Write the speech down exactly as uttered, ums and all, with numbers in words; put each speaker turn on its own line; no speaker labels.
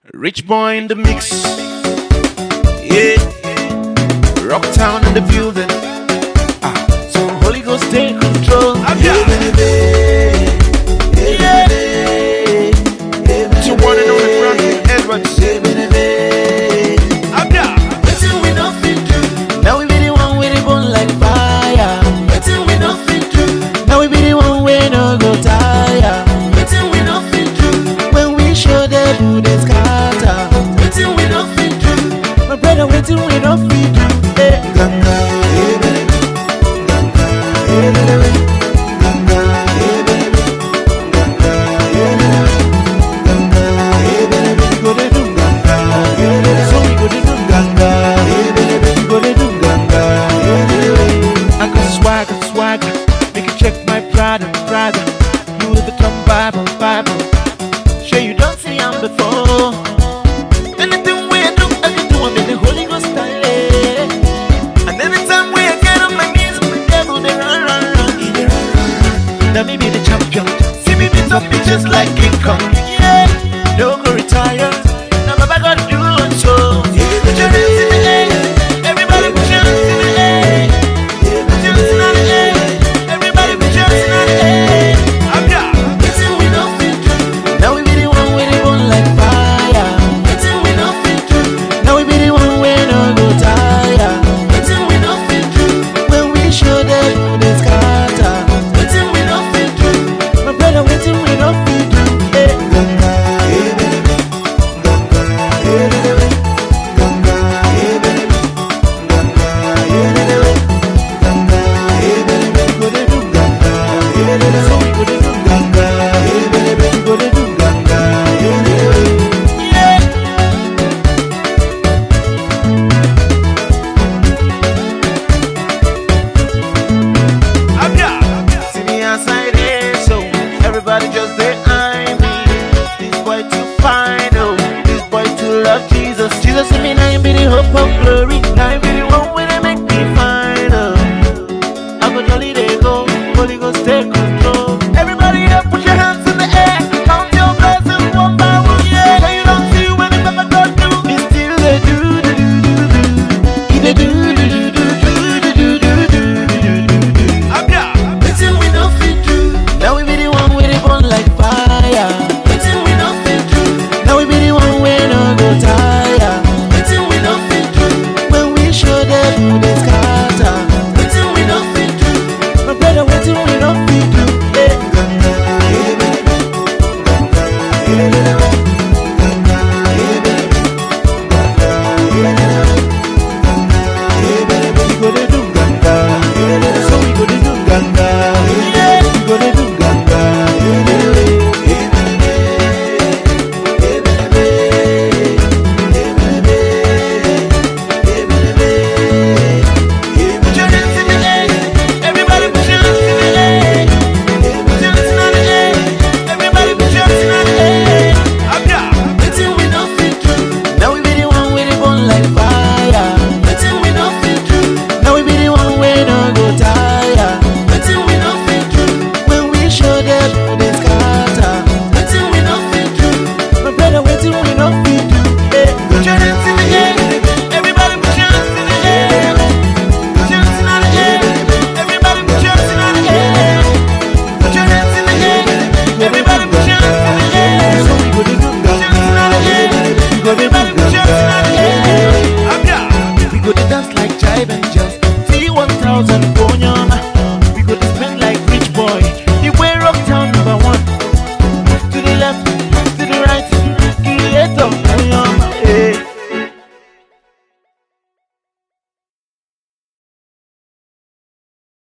Rich boy in the mix, yeah. Rocktown in the building. Ah, so Holy Ghost take control. Yeah, yeah. So one and only Franklin Edwards. Wetin we no fit do. Now we be the one with the bone like fire. Wetin we no fit do. Now we be the one we no go tire. Wetin we no fit do. When we show them who they scatter. Wetin we no fit do. My brother, wetin we no fit do. Hey, Ganga, hey baby, Ganga, hey baby, Ganga, hey baby, Ganga, hey baby, Ganga, hey baby. We go dey do Ganga, hey baby. So we go dey do Ganga, hey baby. We go dey do Ganga, hey baby. I got swagger, swagger. Make you check my Prada, Prada. Louis Vuitton, Bible, Bible. Sure you don't see I'm before. Anything we do, I can do. I'm in the Holy Ghost style. And anytime we get on my knees, the devil they run, run, run. He dey run, run, run. Now me be the champion. See me beat up bitches like King Kong. Yeah, don't go retire. Now Baba gotta do it so. Put your hands in the air. Everybody put your hands in the air. Put your hands in the air. Everybody put your hands in the air. I'm here. Wetin we no fit do. Now we be the one with the bone like fire. Wetin we no fit do. Now we be the one we no go tire. Wetin we no fit do. When we show them who they scatter. Wetin we no fit do. My brother, wetin we no fit do. Hey, Ganga, hey baby, Ganga, hey baby, Ganga, hey baby, Ganga, hey baby, Ganga, hey baby. We go dey do Ganga, hey baby. So we go dey do Ganga, hey baby. We go dey do Ganga, hey baby. Yeah. See me outside here, so everybody just say I me. This boy too fine, oh. This boy too love Jesus. Jesus in me, now him be the hope of glory. Now him be the one where they make me fine, oh. I go jolly they go, Holy Ghost take control. Everybody up, put your hands in the air. Count your blessings one by one, yeah. Now you don't see when it's ever God do. He still they do, do, do, do, do. He they do, do, do, do, do, do, do, do, do, do, do. Wetin we no fit do. Now we be the one with the bone like fire. Wetin we no fit do. Now we be the one we no go tire. Wetin we no fit do. When we show them who they scatter. Wetin we no fit do. My brother, wetin we no fit do. Hey, Ganga, hey baby, Ganga, hey baby, Ganga, hey baby, Ganga, hey baby, Ganga, hey baby. We go dey do Ganga, hey baby. So we go dey do Ganga, yeah. We go dey do Ganga, hey baby, hey baby, hey baby, hey baby, hey baby, hey. Put your hands in the air. Everybody put your hands in the air. Put your hands in the air. Everybody put your hands in the air. I'm here. Wetin we no fit do. Now we be the one with the bone like fire. Wetin we no fit do. Now we be the one we no go tire. Wetin we no fit do. When we show them who they scatter. Wetin we no fit do. My brother, wetin we no fit do. Hey, put your hands in the air. Everybody put your hands in the air. Put your hands in the air. Everybody put your hands in the air. Put your hands in the air. Everybody put your hands in the air. So we go dey do Ganga. We go dey do Ganga. I'm here. We go dey dance like jive and just T one thousand.